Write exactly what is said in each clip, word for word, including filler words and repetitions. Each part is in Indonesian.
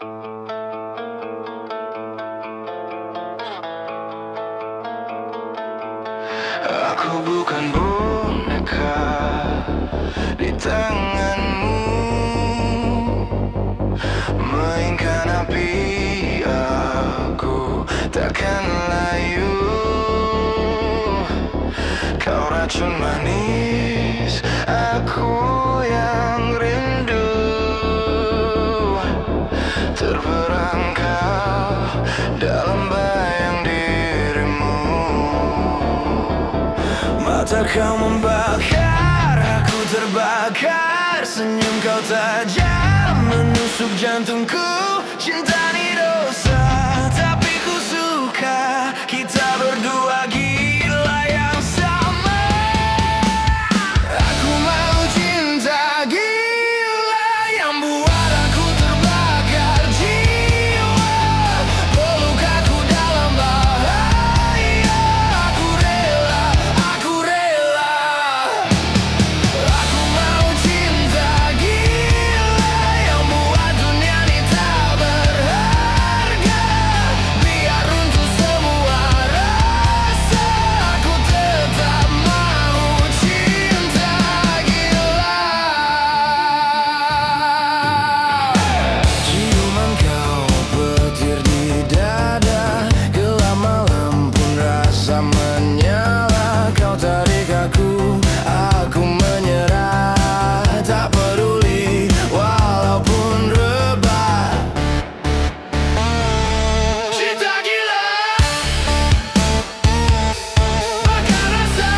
Aku bukan boneka di tanganmu, mainkan api, aku takkan layu. Kau racun manis, aku yang rindu. Terperangkap dalam bayang dirimu. Mata kau membakar, aku terbakar. Senyum kau tajam, menusuk jantungku. Cinta ni dosa, tapi ku suka. Kita berdua gila yang sama. Aku mau cinta gila yang buat aku terbakar jiwa. Peluk aku dalam bahaya. Aku rela, aku rela. Aku mau cinta gila yang buat dunia ini tak berharga. Biar runtuh semua rasa, aku tetap mau cinta gila. Ciuman kau petir di dada, gelap malam pun rasa menyala. Kau tarik aku, aku menyerah. Tak peduli walaupun rebah. Cinta gila, bakar rasa.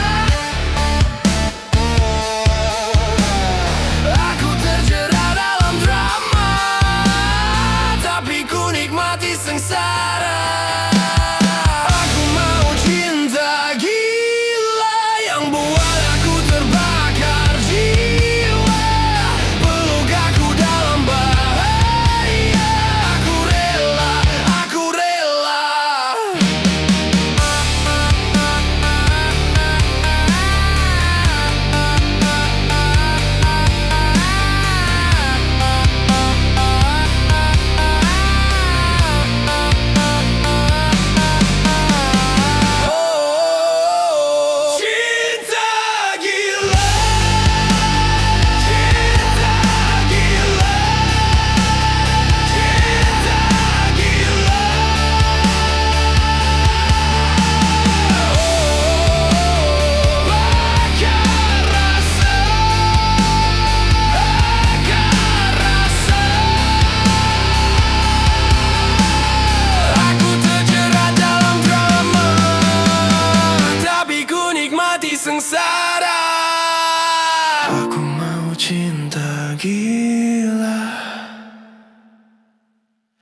Aku terjerat dalam drama, tapi ku nikmati sengsara. Aku mau cinta gila yang buat aku terbakar jiwa. Peluk aku dalam bahaya. Aku rela, aku rela. Oh, cinta gila, cinta gila, cinta gila. Oh, bakar rasa, bakar rasa. Aku terjerat dalam drama, tapi ku nikmati sengsara. Aku mau cinta gila.